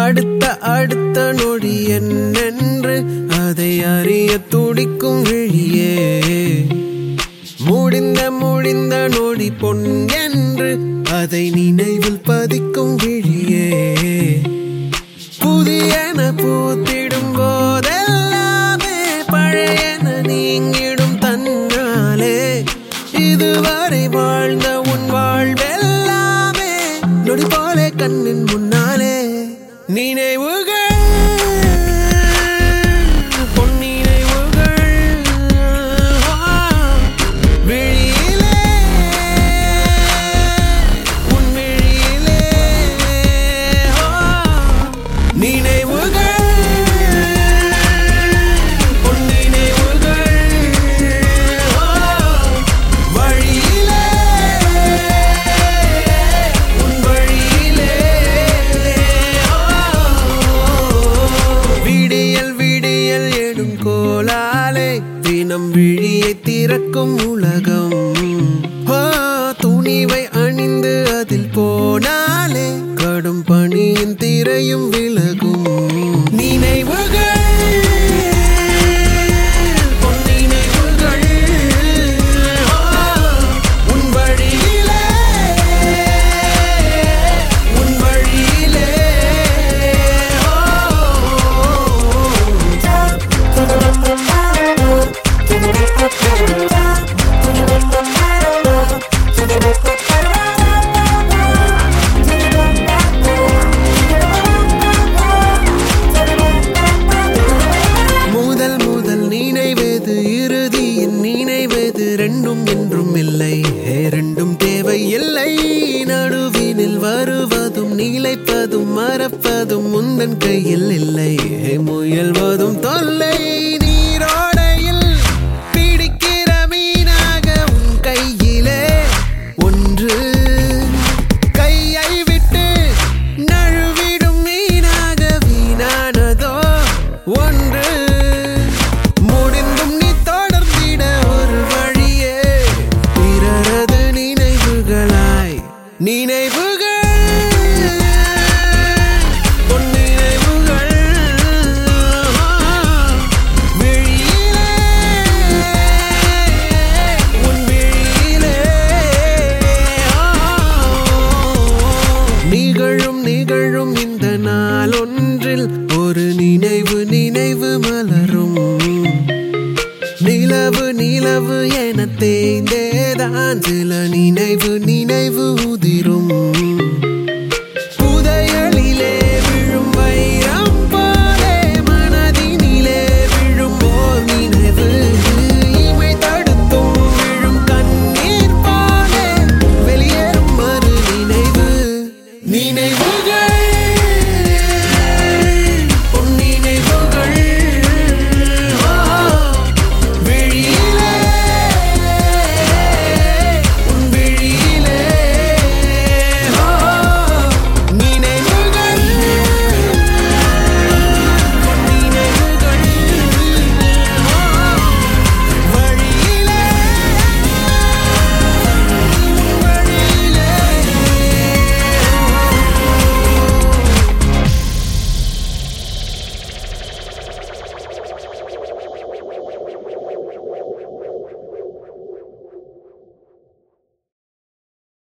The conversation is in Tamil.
அடுத்த அடுத்த நொடி என்னென்று அதை அறிய துடிக்கும் விழியே. முடிந்த முடிந்த நொடி பொன் என்று அதை நினைவில் பதிக்கும் விழியே. புதியன பூத்திடும் போதெல்லாமே பழையன நீங்கிடும் தன்னாலே. இதுவரை வாழ்ந்த உன் வாழ்வெல்லாமே நொடி போலே கண்ணின் முன்னாலே. நினைவுகள் பொன்னினைவுகள் விழியிலே உன் விழியிலே. நினைவுகள் பொன்னினைவுகள் வழியிலே உன் வழியிலே. விடியல் விடியல் எடும் கோலாலே தினம் விழியை திறக்கும் உலகம். துணிவை அணிந்து அதில் போனாலே கடும் பணியின் திரையும் விலகும். நினைவுகள் பொன்னினைவுகள் உன் வழியிலே உன் வழியிலே. முதல் முதல் நினைவது இறுதியின் நினைவது ரெண்டும் என்றும் இல்லை. ரெண்டும் தேவை இல்லை. நடுவினில் வருவதும் நிலைப்பதும் மறப்பதும் முந்தன் கையில் இல்லை. முயல்வதும் தொல்லை. நீரோடையில் பிடிக்கிற மீனாக உன் கையிலே ஒன்று. கையை விட்டு நழுவிடும் மீனாக வீணானதோ ஒன்று. முடிந்தும் நீ தொடர்ந்திட ஒரு வழியே பிறரது நினைவுகளாய். நினைவுகள் பொன்னினைவுகள் விழியிலே உன் விழியிலே. நிகழும் நிகழும் இந்த நாள் ஒன்றில் ஒரு நினைவு நினைவு மலரும். நிலவு நிலவு என தேய்ந்தேதான் சில நினைவு நினைவு உதிரும். புதையலிலே விழும் வைரம் போலே மனதினிலே விழும் ஓர் நினைவு. இமை தடுத்தும் விழும் கண்ணீர் போலே வெளியேறும் மறு நினைவு. நினைவுகள்